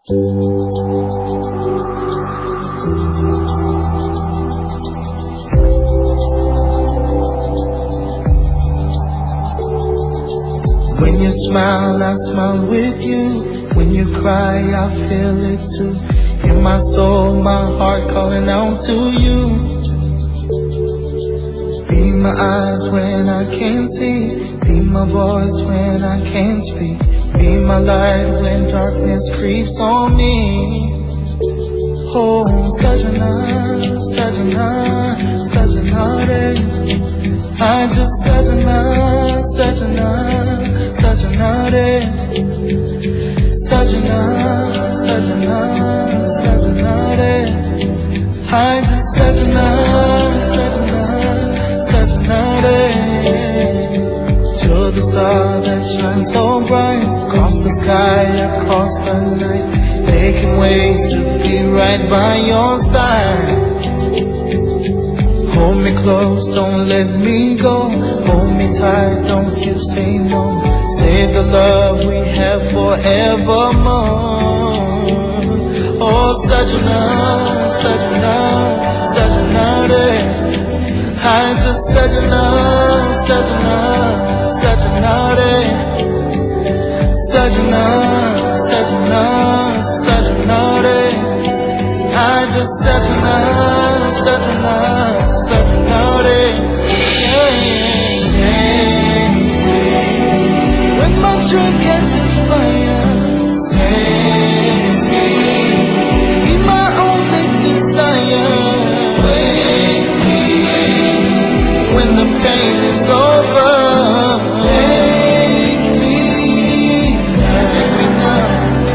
When you smile, I smile with you. When you cry, I feel it too. In my soul, my heart calling out to you. Be my eyes when I can't see. Be my voice when I can't speak. Be my light when darkness creeps on me. Oh, Sajana, Sajana, Sajana, I just Sajana, Sajana, Sajana, Sajana, Sajana, Sajana, I just Sajana, Sajana, Sajana, to the star that shines so bright, across the sky, across the night, making ways to be right by your side. Hold me close, don't let me go. Hold me tight, don't you say no. Save the love we have forevermore. Oh, Sajana, Sajana, Sajana, I just Sajana, Sajana, Sajana, Sajana, Sajana, Sajana, I just Sajana, Sajana, Sajana, say, when my train catches fire, say, be my only desire. Wake me when the pain is over. Take me now.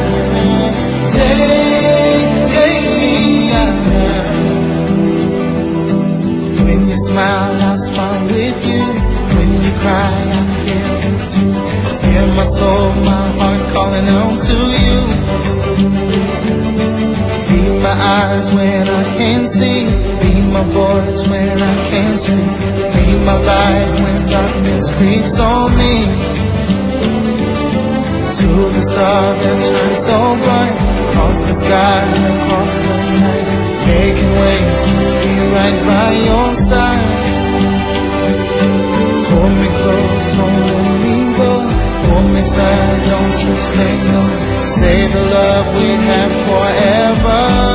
Take me now. When you smile, I smile with you. When you cry, I feel it too. Hear my soul, my heart calling out to you. Be my eyes when I can't see. Be my voice when I can't speak. Be my light when darkness creeps on me. To the star that shines so bright, across the sky and across the night, making ways to be right by your side. Hold me close, don't let me go. Hold me tight, don't you say no. Save the love we have forever.